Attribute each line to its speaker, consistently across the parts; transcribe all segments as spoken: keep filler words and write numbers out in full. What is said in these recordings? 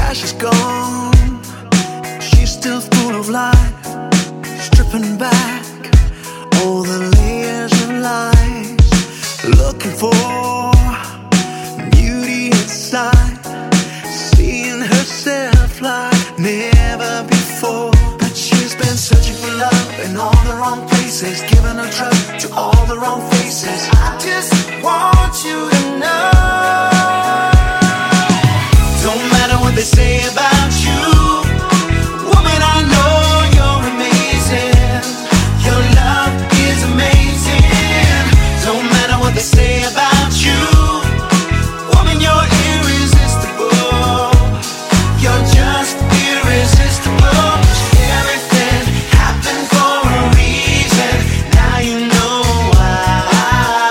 Speaker 1: past is gone. She's still full of life, stripping back all the layers of lies, looking for beauty inside, seeing herself like never before. But she's been searching for love in all the wrong places, giving her trust to all the wrong faces. I just want you to know, don't matter what they say about you, woman, I know you're amazing. Your love is amazing. Don't matter what they say about you, woman, you're irresistible. You're just irresistible. Everything happened for a reason. Now you know why.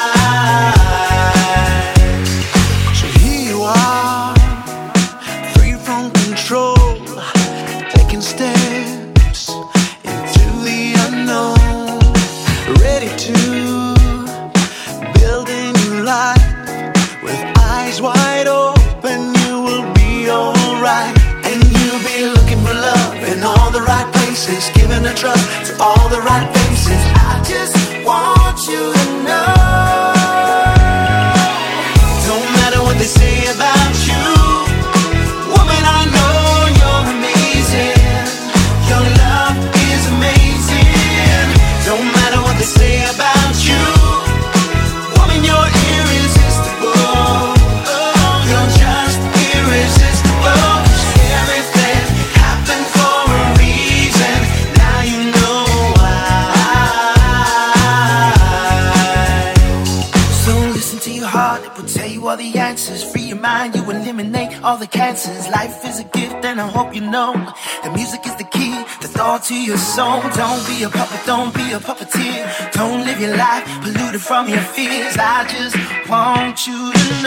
Speaker 1: So here you are, free from control, taking steps into the unknown, ready to build a new life. With eyes wide open, you will be alright. And you'll be looking for love in all the right places, giving a trust to all the right faces. I just want you to know, don't matter what they say about you, woman, I know you're amazing. Your love is amazing. Don't matter what they say about you, woman, you're irresistible. Oh, you're just irresistible. Everything happened for a reason. Now you know why. So listen to your heart, it will tell you all the answers. Free your mind, you eliminate all the cancers. Life is a gift and I hope you know the music is the key, the thought to your soul. Don't be a puppet, don't be a puppeteer. Don't live your life polluted from your fears. I just want you to